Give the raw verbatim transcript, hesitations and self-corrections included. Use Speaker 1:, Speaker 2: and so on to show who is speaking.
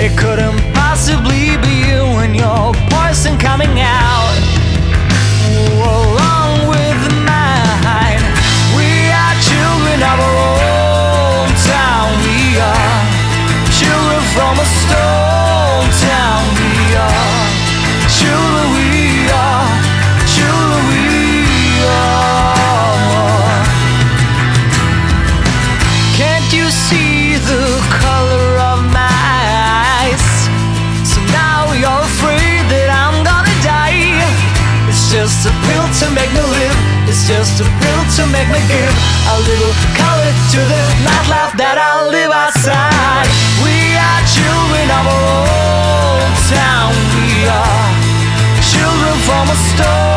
Speaker 1: It couldn't possibly be you and your poison coming out along with mine. We are children of our own town. We are children from a stone town. We are children, we are children, we are. Can't you see the color of my eyes? So now you're afraid that I'm gonna die. It's just a pill to make me live. It's just a pill to make me give a little color to the nightlife that I live outside. We are children of our own town. We are children from a stone